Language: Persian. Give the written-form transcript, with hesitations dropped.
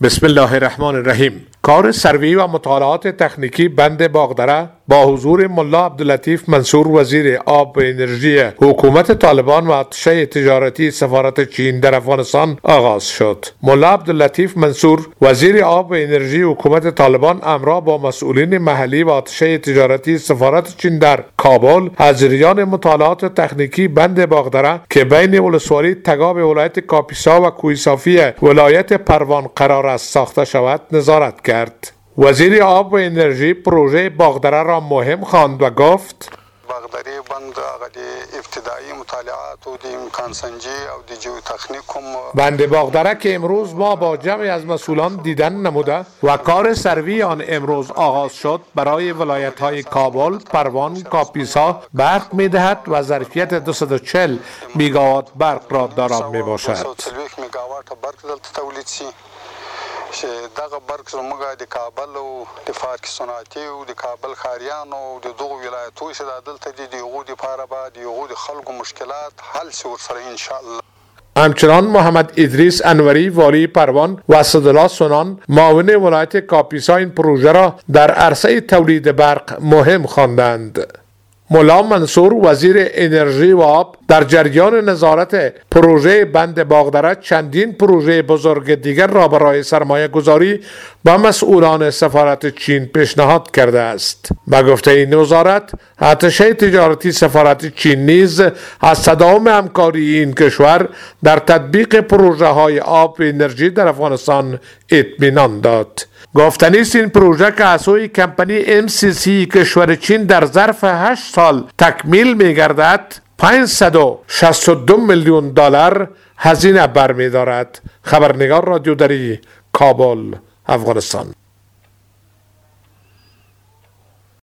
بسم الله الرحمن الرحیم. کار سروی و مطالعات تکنیکی بند باغدره با حضور ملا عبداللطیف منصور وزیر آب و انرژی حکومت طالبان و آتشه تجارتی سفارت چین در افغانستان آغاز شد. ملا عبداللطیف منصور وزیر آب و انرژی حکومت طالبان همراه با مسئولین محلی و آتشه تجارتی سفارت چین در کابل از جریان مطالعات تکنیکی بند باغدره که بین ولسوالی تگاب ولایت کاپیسا و کوهصافی ولایت پروان قرار است ساخته شود نظارت کرد. وزیر آب و انرژی پروژه باغدره را مهم خواند و گفت: باغدری بند ابتدایی مطالعات و امکان سنجی و جیوتکنیک بند باغدره که امروز ما با جمعی از مسئولان دیدن نموده و کار سروی آن امروز آغاز شد برای ولایت‌های کابل، پروان، کاپیسا برق می‌دهد و ظرفیت 240 میگاوات برق را دارا میباشد. چې دغه برق زموږ د کابل او د فارک صنعتي او د کابل ښاریانو او د دغو ولایتو چې دلته دي د هغو دپاره به د هغو د خلکو مشکلات حل شي ورسره انشاءالله. همچنان محمد ادریس انوری والی پروان و اسدالله سنان معاون ولایت کاپیسا این پروژه را در عرصه تولید برق مهم خواندند. ملا منصور وزیر انرژی و آب در جریان نظارت پروژه بند باغدره چندین پروژه بزرگ دیگر را برای سرمایه گذاری با مسئولان سفارت چین پیشنهاد کرده است. به گفته این وزارت، آتشه تجارتی سفارت چین نیز از تداوم همکاری این کشور در تطبیق پروژه های آب و انرژی در افغانستان اطمینان داد. گفتنی است این پروژه که از سوی کمپانی MCC کشور چین در ظرف 8 سال تکمیل می گردد 562 میلیون دلار هزینه برمی دارد. خبرنگار رادیو دری، کابل، افغانستان.